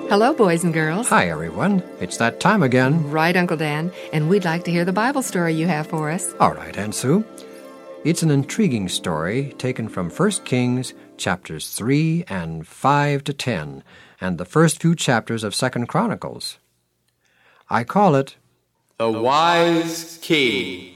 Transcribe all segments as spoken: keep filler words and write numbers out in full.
Hello, boys and girls. Hi, everyone. It's that time again. Right, Uncle Dan. And we'd like to hear the Bible story you have for us. All right, Aunt Sue. It's an intriguing story taken from First Kings chapters three and five to ten, and the first few chapters of Second Chronicles. I call it The Wise King.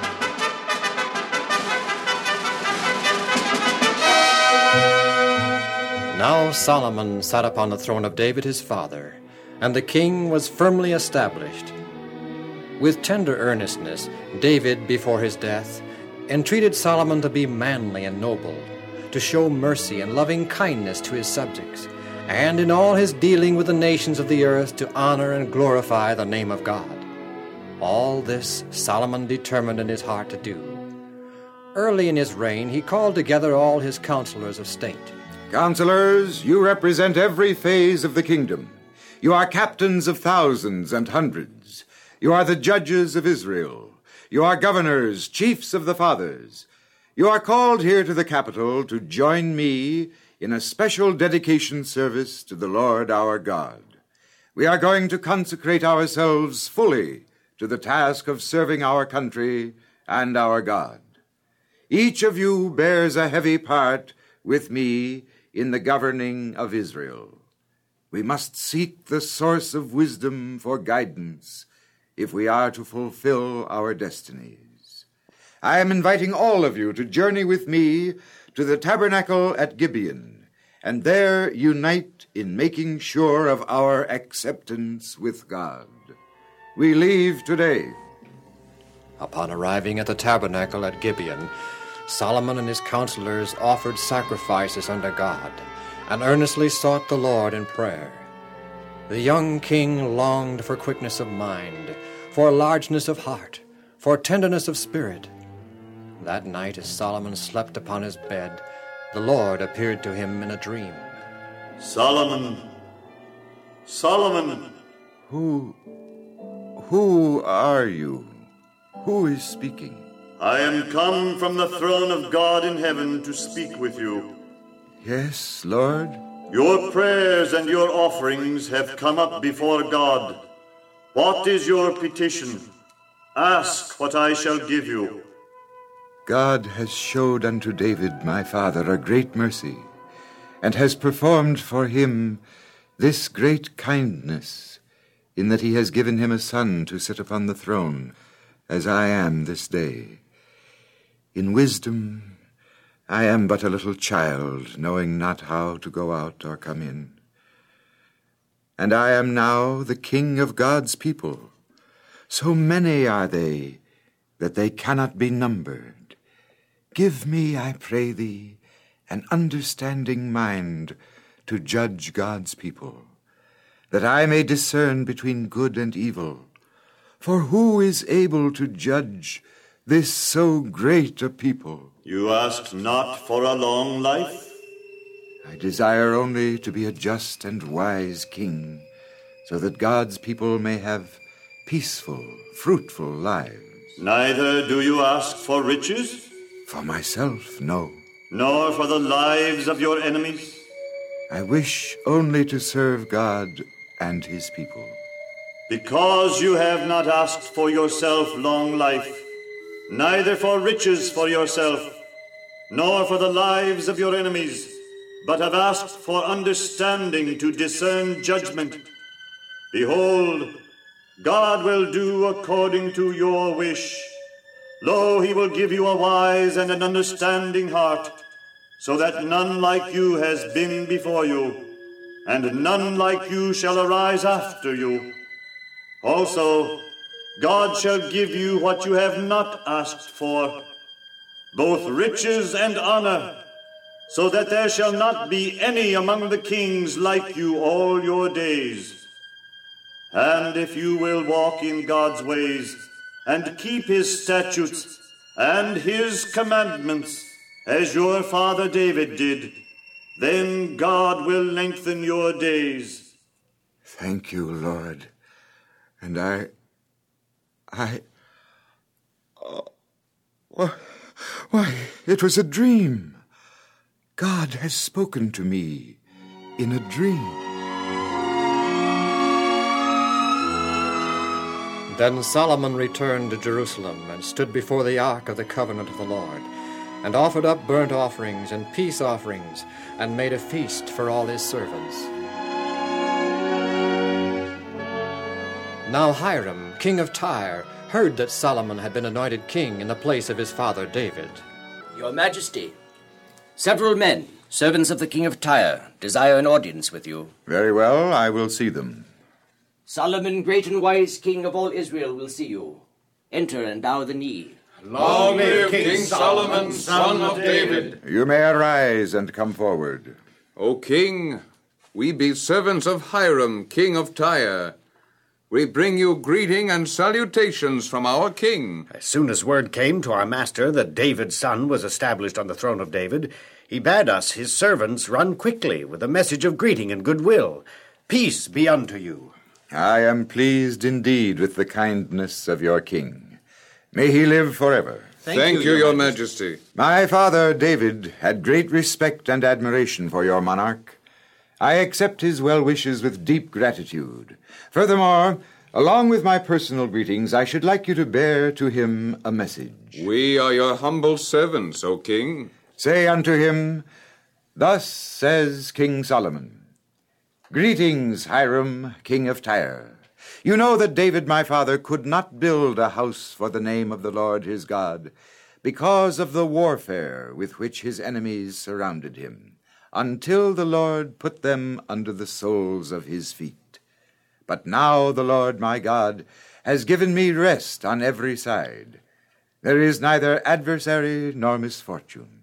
Now Solomon sat upon the throne of David his father, and the king was firmly established. With tender earnestness, David, before his death, entreated Solomon to be manly and noble, to show mercy and loving kindness to his subjects, and in all his dealing with the nations of the earth to honor and glorify the name of God. All this Solomon determined in his heart to do. Early in his reign, he called together all his counselors of state. Counselors, you represent every phase of the kingdom. You are captains of thousands and hundreds. You are the judges of Israel. You are governors, chiefs of the fathers. You are called here to the capital to join me in a special dedication service to the Lord our God. We are going to consecrate ourselves fully to the task of serving our country and our God. Each of you bears a heavy part with me in the governing of Israel. We must seek the source of wisdom for guidance if we are to fulfill our destinies. I am inviting all of you to journey with me to the tabernacle at Gibeon, and there unite in making sure of our acceptance with God. We leave today. Upon arriving at the tabernacle at Gibeon, Solomon and his counselors offered sacrifices unto God, and earnestly sought the Lord in prayer. The young king longed for quickness of mind, for largeness of heart, for tenderness of spirit. That night, as Solomon slept upon his bed, the Lord appeared to him in a dream. Solomon, Solomon. Who, who are you? Who is speaking? I am come from the throne of God in heaven to speak with you. Yes, Lord? Your prayers and your offerings have come up before God. What is your petition? Ask what I shall give you. God has showed unto David my father a great mercy, and has performed for him this great kindness, in that he has given him a son to sit upon the throne, as I am this day. In wisdom, I am but a little child, knowing not how to go out or come in. And I am now the king of God's people. So many are they that they cannot be numbered. Give me, I pray thee, an understanding mind to judge God's people, that I may discern between good and evil. For who is able to judge this so great a people? You ask not for a long life? I desire only to be a just and wise king, so that God's people may have peaceful, fruitful lives. Neither do you ask for riches? For myself, no. Nor for the lives of your enemies? I wish only to serve God and his people. Because you have not asked for yourself long life, neither for riches for yourself, nor for the lives of your enemies, but have asked for understanding to discern judgment. Behold, God will do according to your wish. Lo, he will give you a wise and an understanding heart, so that none like you has been before you, and none like you shall arise after you. Also, God shall give you what you have not asked for, both riches and honor, so that there shall not be any among the kings like you all your days. And if you will walk in God's ways, and keep his statutes and his commandments, as your father David did, then God will lengthen your days. Thank you, Lord. And I... I... Uh, why, why, it was a dream. God has spoken to me in a dream. Then Solomon returned to Jerusalem and stood before the ark of the covenant of the Lord, and offered up burnt offerings and peace offerings, and made a feast for all his servants. Now Hiram, king of Tyre, heard that Solomon had been anointed king in the place of his father David. Your Majesty, several men, servants of the king of Tyre, desire an audience with you. Very well, I will see them. Solomon, great and wise king of all Israel, will see you. Enter and bow the knee. Long live King Solomon, son of David. You may arise and come forward. O king, we be servants of Hiram, king of Tyre. We bring you greeting and salutations from our king. As soon as word came to our master that David's son was established on the throne of David, he bade us, his servants, run quickly with a message of greeting and goodwill. Peace be unto you. I am pleased indeed with the kindness of your king. May he live forever. Thank, Thank you, you, your majesty. majesty. My father, David, had great respect and admiration for your monarch. I accept his well wishes with deep gratitude. Furthermore, along with my personal greetings, I should like you to bear to him a message. We are your humble servants, O king. Say unto him, Thus says King Solomon, Greetings, Hiram, king of Tyre. You know that David my father could not build a house for the name of the Lord his God, because of the warfare with which his enemies surrounded him, until the Lord put them under the soles of his feet. But now the Lord my God has given me rest on every side. There is neither adversary nor misfortune.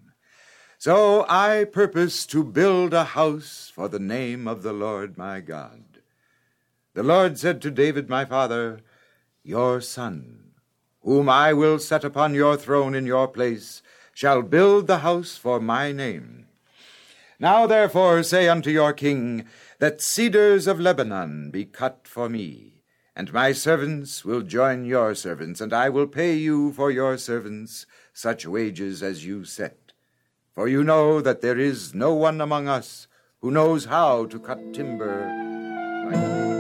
So I purpose to build a house for the name of the Lord my God. The Lord said to David my father, Your son, whom I will set upon your throne in your place, shall build the house for my name. Now therefore say unto your king, that cedars of Lebanon be cut for me, and my servants will join your servants, and I will pay you for your servants such wages as you set. For you know that there is no one among us who knows how to cut timber like me.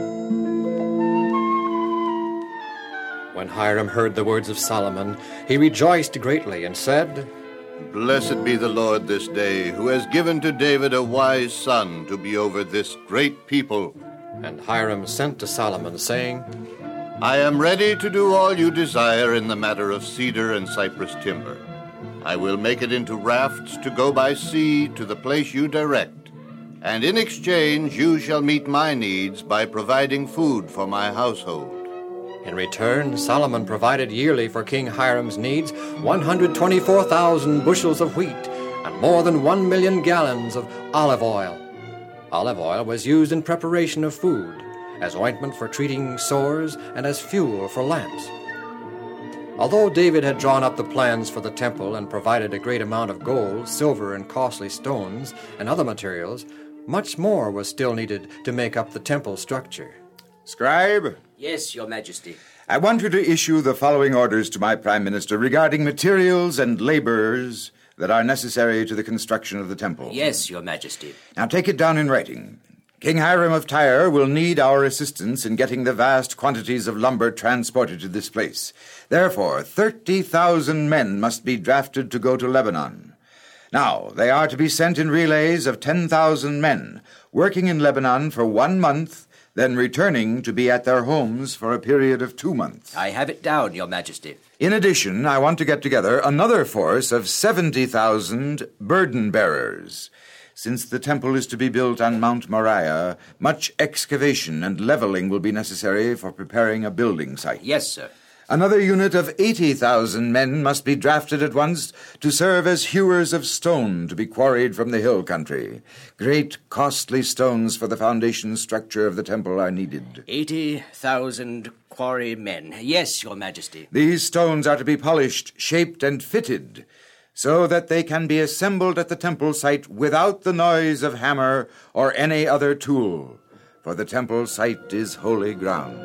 When Hiram heard the words of Solomon, he rejoiced greatly and said, Blessed be the Lord this day, who has given to David a wise son to be over this great people. And Hiram sent to Solomon, saying, I am ready to do all you desire in the matter of cedar and cypress timber. I will make it into rafts to go by sea to the place you direct, and in exchange you shall meet my needs by providing food for my household. In return, Solomon provided yearly for King Hiram's needs one hundred twenty-four thousand bushels of wheat and more than one million gallons of olive oil. Olive oil was used in preparation of food, as ointment for treating sores, and as fuel for lamps. Although David had drawn up the plans for the temple and provided a great amount of gold, silver, and costly stones, and other materials, much more was still needed to make up the temple structure. Scribe? Yes, your majesty. I want you to issue the following orders to my prime minister regarding materials and laborers that are necessary to the construction of the temple. Yes, your majesty. Now take it down in writing. King Hiram of Tyre will need our assistance in getting the vast quantities of lumber transported to this place. Therefore, thirty thousand men must be drafted to go to Lebanon. Now, they are to be sent in relays of ten thousand men, working in Lebanon for one month, then returning to be at their homes for a period of two months. I have it down, your majesty. In addition, I want to get together another force of seventy thousand burden bearers. Since the temple is to be built on Mount Moriah, much excavation and leveling will be necessary for preparing a building site. Yes, sir. Another unit of eighty thousand men must be drafted at once to serve as hewers of stone to be quarried from the hill country. Great, costly stones for the foundation structure of the temple are needed. Eighty thousand quarry men. Yes, your majesty. These stones are to be polished, shaped, and fitted, so that they can be assembled at the temple site without the noise of hammer or any other tool, for the temple site is holy ground.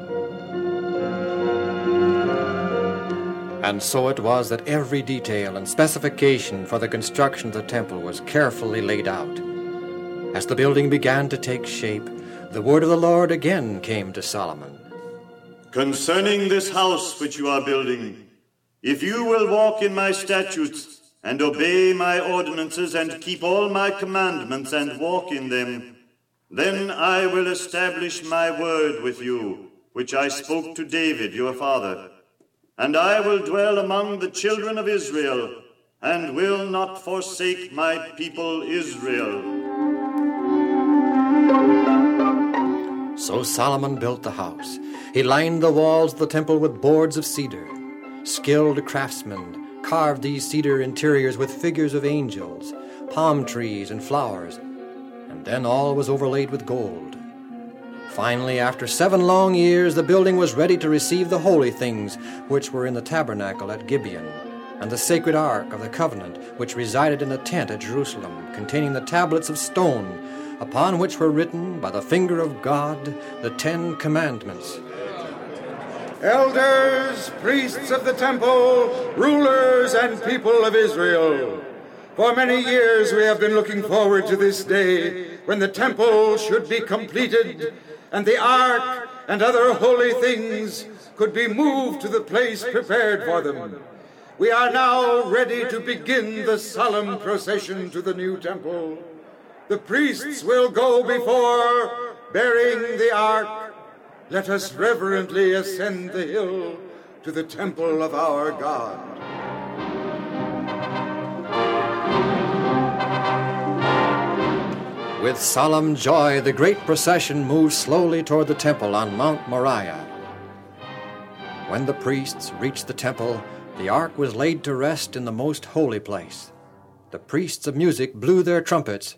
And so it was that every detail and specification for the construction of the temple was carefully laid out. As the building began to take shape, the word of the Lord again came to Solomon. Concerning this house which you are building, if you will walk in my statutes, and obey my ordinances, and keep all my commandments, and walk in them, then I will establish my word with you, which I spoke to David your father. And I will dwell among the children of Israel, and will not forsake my people Israel. So Solomon built the house. He lined the walls of the temple with boards of cedar. Skilled craftsmen carved these cedar interiors with figures of angels, palm trees, and flowers, and then all was overlaid with gold. Finally, after seven long years, the building was ready to receive the holy things which were in the tabernacle at Gibeon, and the sacred ark of the covenant which resided in the tent at Jerusalem, containing the tablets of stone, upon which were written by the finger of God the Ten Commandments. Elders, priests of the temple, rulers and people of Israel, for many years we have been looking forward to this day when the temple should be completed and the ark and other holy things could be moved to the place prepared for them. We are now ready to begin the solemn procession to the new temple. The priests will go before, bearing the ark. Let us reverently ascend the hill to the temple of our God. With solemn joy, the great procession moved slowly toward the temple on Mount Moriah. When the priests reached the temple, the ark was laid to rest in the most holy place. The priests of music blew their trumpets.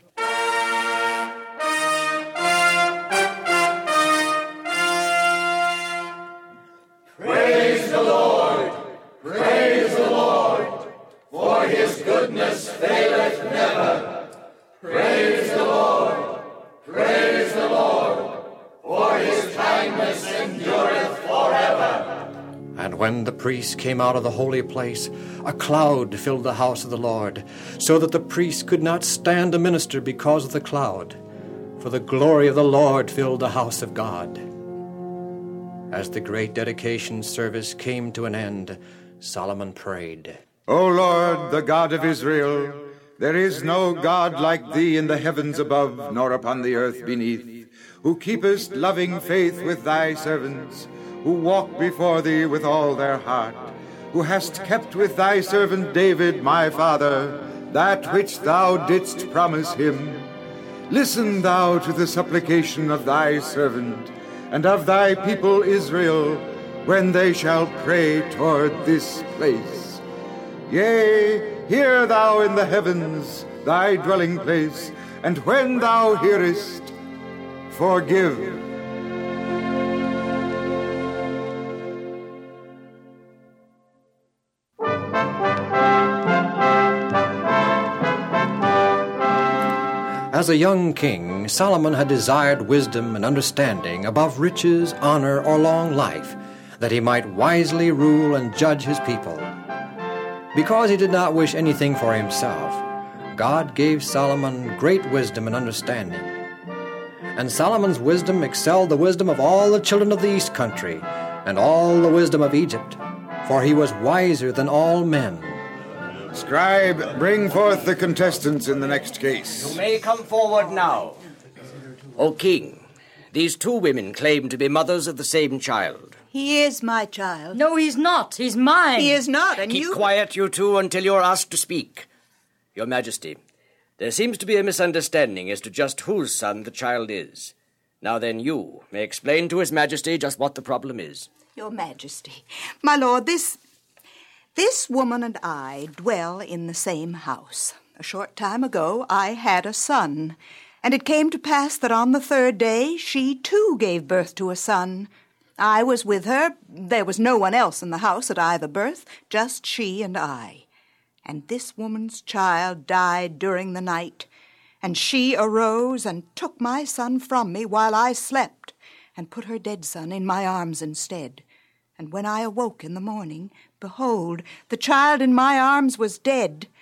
Praise the Lord! Praise the Lord! For his goodness faileth never. Praise the Lord! Praise the Lord! For his kindness endureth forever. And when the priests came out of the holy place, a cloud filled the house of the Lord, so that the priests could not stand to minister because of the cloud, for the glory of the Lord filled the house of God. As the great dedication service came to an end, Solomon prayed, O Lord, the God of Israel, there is no God like thee in the heavens above, nor upon the earth beneath, who keepest loving faith with thy servants, who walk before thee with all their heart, who hast kept with thy servant David, my father, that which thou didst promise him. Listen thou to the supplication of thy servant, and of thy people Israel, when they shall pray toward this place. Yea, hear thou in the heavens thy dwelling place, and when thou hearest, forgive. As a young king, Solomon had desired wisdom and understanding above riches, honor, or long life, that he might wisely rule and judge his people. Because he did not wish anything for himself, God gave Solomon great wisdom and understanding. And Solomon's wisdom excelled the wisdom of all the children of the east country, and all the wisdom of Egypt, for he was wiser than all men. Scribe, bring forth the contestants in the next case. You may come forward now. O king, these two women claim to be mothers of the same child. He is my child. No, he's not. He's mine. He is not, and Keep you... Keep quiet, you two, until you're asked to speak. Your Majesty, there seems to be a misunderstanding as to just whose son the child is. Now then, you may explain to His Majesty just what the problem is. Your Majesty, my lord, this... This woman and I dwell in the same house. A short time ago, I had a son, and it came to pass that on the third day she too gave birth to a son. I was with her. There was no one else in the house at either birth, just she and I. And this woman's child died during the night, and she arose and took my son from me while I slept, and put her dead son in my arms instead. And when I awoke in the morning, behold, the child in my arms was dead,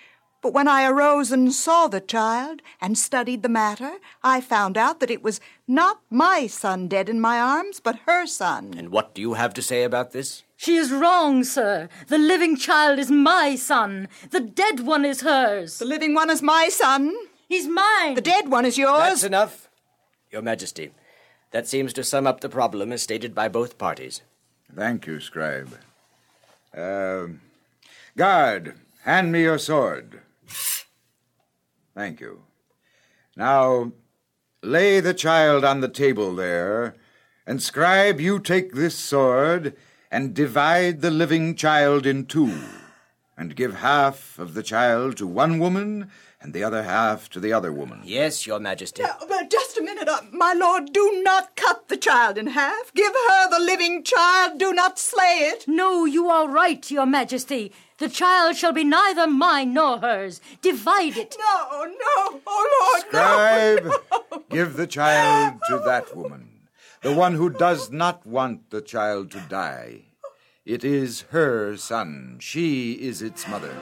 But when I arose and saw the child and studied the matter, I found out that it was not my son dead in my arms, but her son. And what do you have to say about this? She is wrong, sir. The living child is my son. The dead one is hers. The living one is my son. He's mine. The dead one is yours. That's enough, Your Majesty. That seems to sum up the problem as stated by both parties. Thank you, scribe. Uh, guard, hand me your sword. Thank you. Now, lay the child on the table there, and scribe, you take this sword and divide the living child in two, and give half of the child to one woman and the other half to the other woman. Yes, Your Majesty. Now, but just a minute, uh, my lord. Do not cut the child in half. Give her the living child. Do not slay it. No, you are right, Your Majesty. The child shall be neither mine nor hers. Divide it. No, no, oh, Lord, Scribe, no, no. Give the child to that woman, the one who does not want the child to die. It is her son. She is its mother.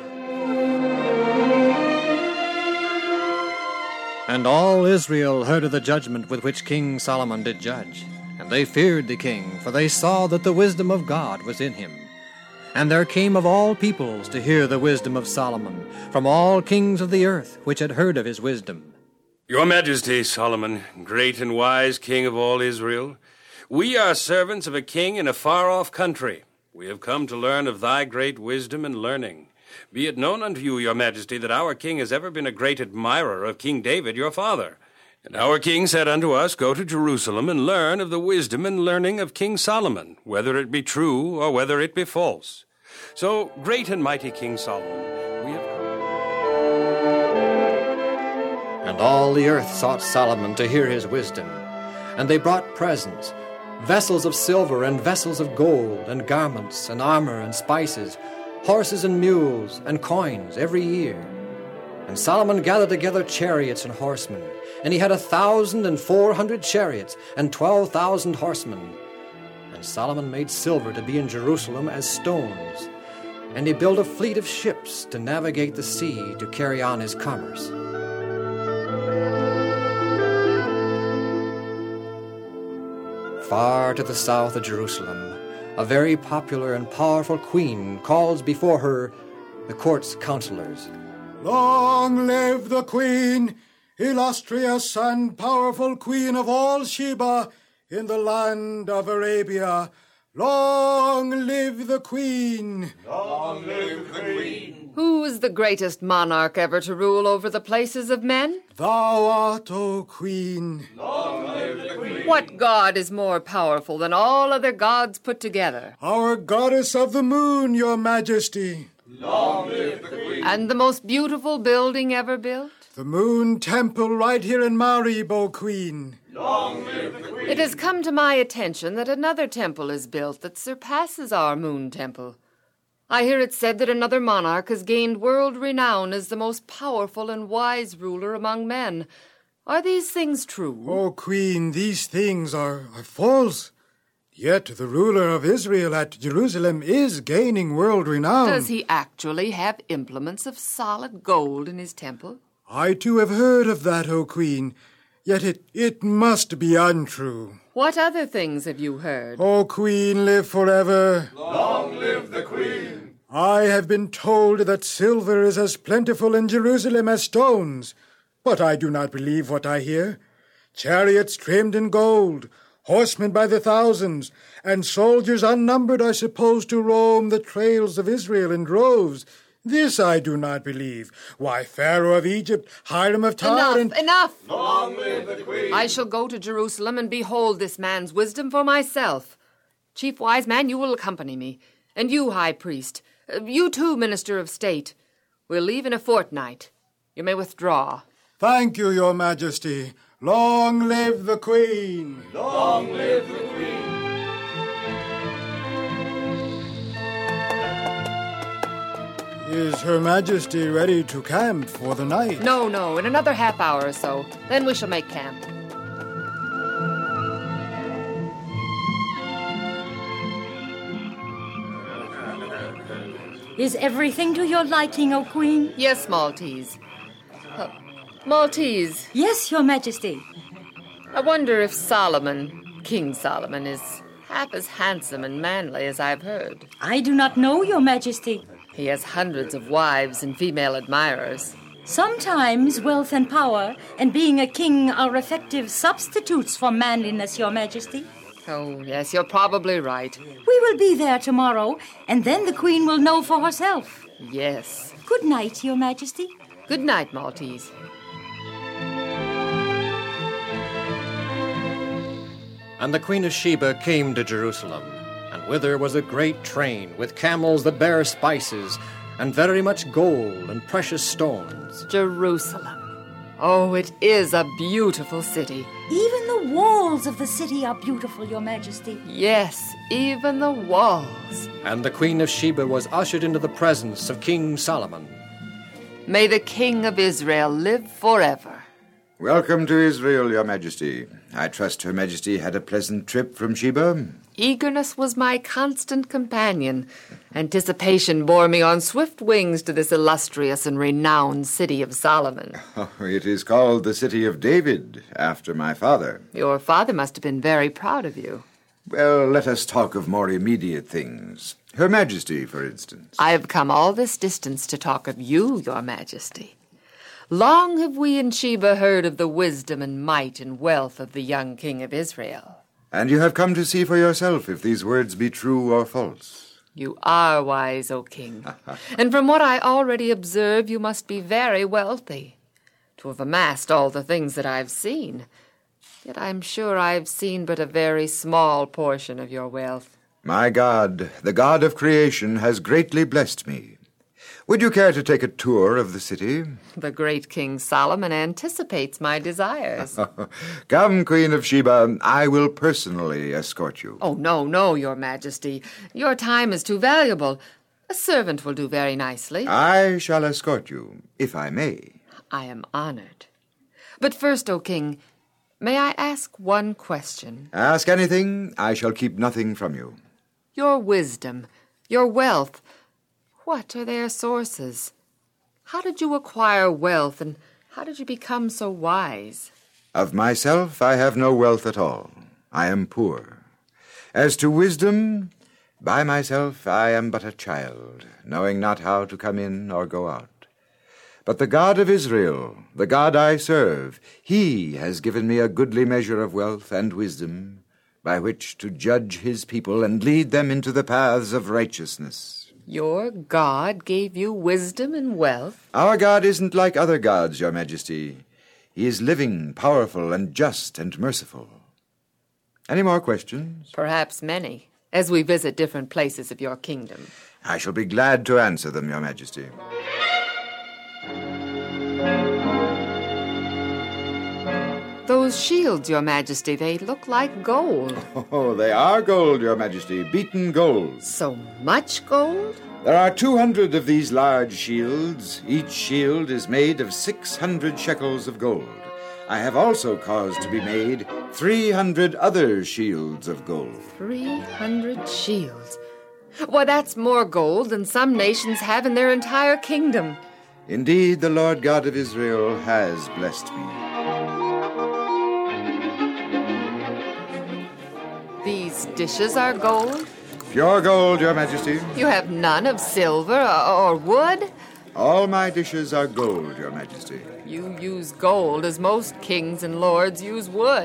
And all Israel heard of the judgment with which King Solomon did judge. And they feared the king, for they saw that the wisdom of God was in him. And there came of all peoples to hear the wisdom of Solomon, from all kings of the earth, which had heard of his wisdom. Your Majesty, Solomon, great and wise king of all Israel, we are servants of a king in a far-off country. We have come to learn of thy great wisdom and learning. Be it known unto you, Your Majesty, that our king has ever been a great admirer of King David, your father. And our king said unto us, Go to Jerusalem and learn of the wisdom and learning of King Solomon, whether it be true or whether it be false. So, great and mighty King Solomon, we have come. And all the earth sought Solomon to hear his wisdom. And they brought presents, vessels of silver and vessels of gold, and garments and armor and spices, horses and mules and coins every year. And Solomon gathered together chariots and horsemen, and he had a thousand and four hundred chariots and twelve thousand horsemen. And Solomon made silver to be in Jerusalem as stones, and he built a fleet of ships to navigate the sea to carry on his commerce. Far to the south of Jerusalem, a very popular and powerful queen calls before her the court's counselors. Long live the queen, illustrious and powerful queen of all Sheba in the land of Arabia. Long live the queen! Long live the queen! Who is the greatest monarch ever to rule over the places of men? Thou art, O queen! Long live the queen! What god is more powerful than all other gods put together? Our goddess of the moon, your majesty! Long live the queen! And the most beautiful building ever built? The moon temple right here in Marib, O queen! Long live the queen! It has come to my attention that another temple is built that surpasses our moon temple. I hear it said that another monarch has gained world renown as the most powerful and wise ruler among men. Are these things true? O queen, these things are, are false. Yet the ruler of Israel at Jerusalem is gaining world renown. Does he actually have implements of solid gold in his temple? I too have heard of that, O queen. Yet it, it must be untrue. What other things have you heard? O queen, live forever. Long live the queen! I have been told that silver is as plentiful in Jerusalem as stones, but I do not believe what I hear. Chariots trimmed in gold, horsemen by the thousands, and soldiers unnumbered are supposed to roam the trails of Israel in droves. This I do not believe. Why, Pharaoh of Egypt, Hiram of Tyre, Enough, and... enough! Long live the queen! I shall go to Jerusalem and behold this man's wisdom for myself. Chief wise man, you will accompany me. And you, high priest. Uh, you too, minister of state. We'll leave in a fortnight. You may withdraw. Thank you, your majesty. Long live the queen! Long live the queen! Is Her Majesty ready to camp for the night? No, no, in another half hour or so. Then we shall make camp. Is everything to your liking, O Queen? Yes, Maltese. Uh, Maltese. Yes, Your Majesty. I wonder if Solomon, King Solomon, is half as handsome and manly as I've heard. I do not know, Your Majesty. He has hundreds of wives and female admirers. Sometimes wealth and power and being a king are effective substitutes for manliness, Your Majesty. Oh, yes, you're probably right. We will be there tomorrow, and then the Queen will know for herself. Yes. Good night, Your Majesty. Good night, Maltese. And the Queen of Sheba came to Jerusalem, and with her was a great train, with camels that bear spices, and very much gold and precious stones. Jerusalem. Oh, it is a beautiful city. Even the walls of the city are beautiful, Your Majesty. Yes, even the walls. And the Queen of Sheba was ushered into the presence of King Solomon. May the King of Israel live forever. Welcome to Israel, Your Majesty. I trust Her Majesty had a pleasant trip from Sheba. Eagerness was my constant companion. Anticipation bore me on swift wings to this illustrious and renowned city of Solomon. Oh, it is called the City of David, after my father. Your father must have been very proud of you. Well, let us talk of more immediate things. Her Majesty, for instance. I have come all this distance to talk of you, Your Majesty. Long have we in Sheba heard of the wisdom and might and wealth of the young king of Israel. And you have come to see for yourself if these words be true or false. You are wise, O king. And from what I already observe, you must be very wealthy, to have amassed all the things that I've seen. Yet I'm sure I've seen but a very small portion of your wealth. My God, the God of creation, has greatly blessed me. Would you care to take a tour of the city? The great King Solomon anticipates my desires. Come, Queen of Sheba, I will personally escort you. Oh, no, no, Your Majesty. Your time is too valuable. A servant will do very nicely. I shall escort you, if I may. I am honored. But first, O King, may I ask one question? Ask anything. I shall keep nothing from you. Your wisdom, your wealth, what are their sources? How did you acquire wealth, and how did you become so wise? Of myself, I have no wealth at all. I am poor. As to wisdom, by myself I am but a child, knowing not how to come in or go out. But the God of Israel, the God I serve, he has given me a goodly measure of wealth and wisdom, by which to judge his people and lead them into the paths of righteousness. Your God gave you wisdom and wealth? Our God isn't like other gods, Your Majesty. He is living, powerful, and just and merciful. Any more questions? Perhaps many, as we visit different places of your kingdom. I shall be glad to answer them, Your Majesty. Those shields, Your Majesty, they look like gold. Oh, they are gold, Your Majesty, beaten gold. So much gold? There are two hundred of these large shields. Each shield is made of six hundred shekels of gold. I have also caused to be made three hundred other shields of gold. Three hundred shields? Why, that's more gold than some nations have in their entire kingdom. Indeed, the Lord God of Israel has blessed me. These dishes are gold? Pure gold, Your Majesty. You have none of silver or wood? All my dishes are gold, Your Majesty. You use gold as most kings and lords use wood.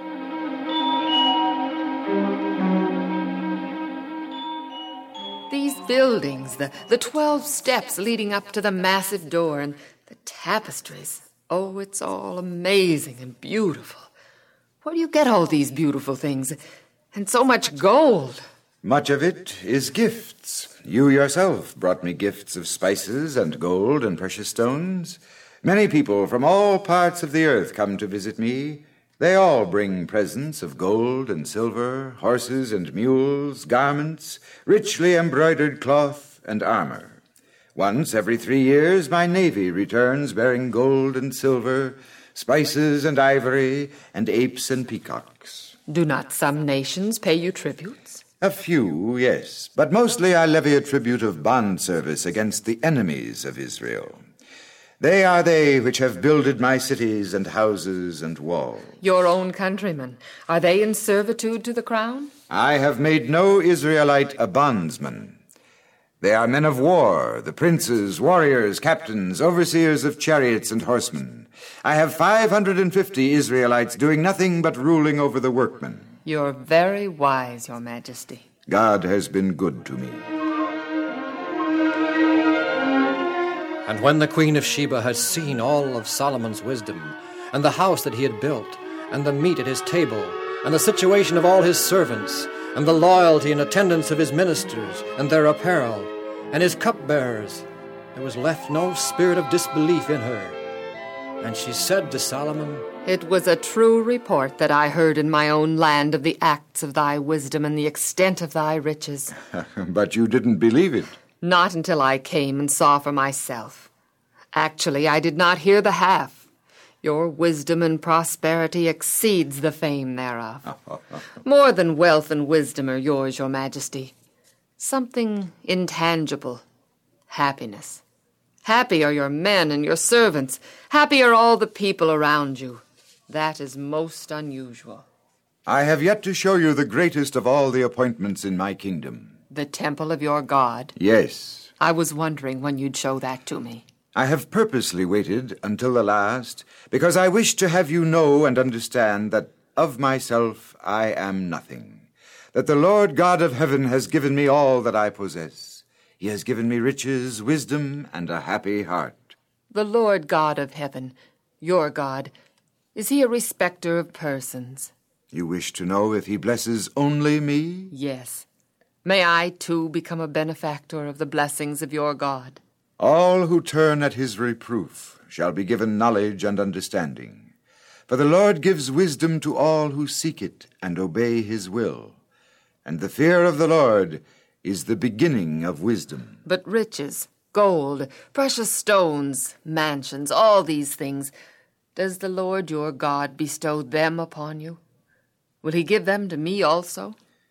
These buildings, the, the twelve steps leading up to the massive door, and the tapestries. Oh, it's all amazing and beautiful. Where do you get all these beautiful things? And so much gold. Much of it is gifts. You yourself brought me gifts of spices and gold and precious stones. Many people from all parts of the earth come to visit me. They all bring presents of gold and silver, horses and mules, garments, richly embroidered cloth, and armor. Once every three years my navy returns bearing gold and silver, spices and ivory, and apes and peacocks. Do not some nations pay you tributes? A few, yes, but mostly I levy a tribute of bond service against the enemies of Israel. They are they which have builded my cities and houses and walls. Your own countrymen, are they in servitude to the crown? I have made no Israelite a bondsman. They are men of war, the princes, warriors, captains, overseers of chariots and horsemen. I have five hundred and fifty Israelites doing nothing but ruling over the workmen. You're very wise, Your Majesty. God has been good to me. And when the Queen of Sheba had seen all of Solomon's wisdom, and the house that he had built, and the meat at his table, and the situation of all his servants, and the loyalty and attendance of his ministers, and their apparel, and his cupbearers, there was left no spirit of disbelief in her. And she said to Solomon, It was a true report that I heard in my own land of the acts of thy wisdom and the extent of thy riches. But you didn't believe it. Not until I came and saw for myself. Actually, I did not hear the half. Your wisdom and prosperity exceeds the fame thereof. More than wealth and wisdom are yours, Your Majesty. Something intangible. Happiness. Happy are your men and your servants. Happy are all the people around you. That is most unusual. I have yet to show you the greatest of all the appointments in my kingdom. The temple of your God? Yes. I was wondering when you'd show that to me. I have purposely waited until the last, because I wish to have you know and understand that of myself I am nothing, that the Lord God of heaven has given me all that I possess. He has given me riches, wisdom, and a happy heart. The Lord God of heaven, your God, is he a respecter of persons? You wish to know if he blesses only me? Yes. May I, too, become a benefactor of the blessings of your God? All who turn at his reproof shall be given knowledge and understanding. For the Lord gives wisdom to all who seek it and obey his will. And the fear of the Lord is the beginning of wisdom. But riches, gold, precious stones, mansions, all these things, does the Lord your God bestow them upon you? Will he give them to me also?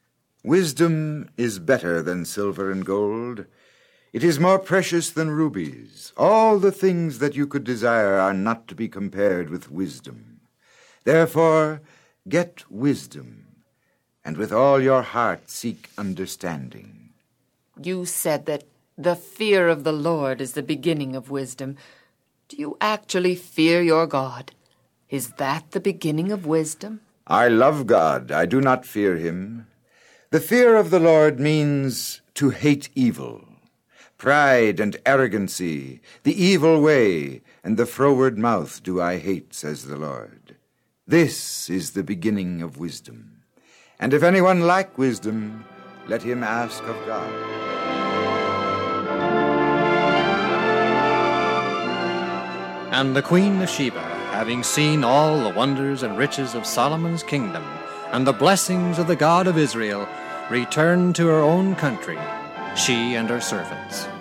Wisdom is better than silver and gold. It is more precious than rubies. All the things that you could desire are not to be compared with wisdom. Therefore, get wisdom, and with all your heart seek understanding. You said that the fear of the Lord is the beginning of wisdom. Do you actually fear your God? Is that the beginning of wisdom? I love God. I do not fear him. The fear of the Lord means to hate evil. Pride and arrogancy, the evil way, and the froward mouth do I hate, says the Lord. This is the beginning of wisdom. And if anyone lack wisdom, let him ask of God. And the Queen of Sheba, having seen all the wonders and riches of Solomon's kingdom, and the blessings of the God of Israel, returned to her own country, she and her servants.